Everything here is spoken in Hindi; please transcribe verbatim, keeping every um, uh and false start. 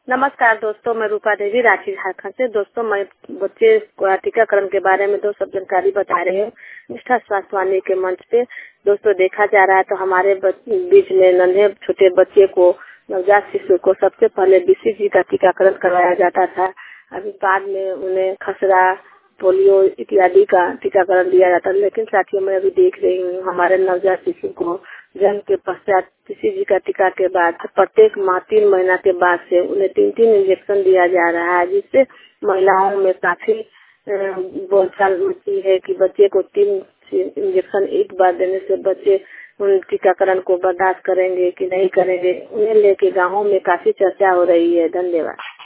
नमस्कार दोस्तों, मैं रूपा देवी रांची झारखंड से। दोस्तों, मैं बच्चे को टीकाकरण के बारे में दो सब जानकारी बता रही हूँ निष्ठा स्वास्थ्य वाणी के मंच पे। दोस्तों, देखा जा रहा है तो हमारे बीच में नन्हे छोटे बच्चे को, नवजात शिशु को सबसे पहले बीसीजी का टीकाकरण करवाया जाता था। अभी बाद में उन्हें खसरा, पोलियो इत्यादि का टीकाकरण दिया जाता है। लेकिन साथियों, मैं अभी देख रही हूँ हमारे नवजात शिशु को जन्म के पश्चात बीसीजी का टीका के बाद प्रत्येक माह तीन महीना के बाद से उन्हें तीन तीन इंजेक्शन दिया जा रहा है, जिससे महिलाओं में काफी बोलचाल मची है कि बच्चे को तीन इंजेक्शन एक बार देने से बच्चे उन टीकाकरण को बर्दाश्त करेंगे कि नहीं करेंगे। उन्हें लेके गाँवों में काफी चर्चा हो रही है। धन्यवाद।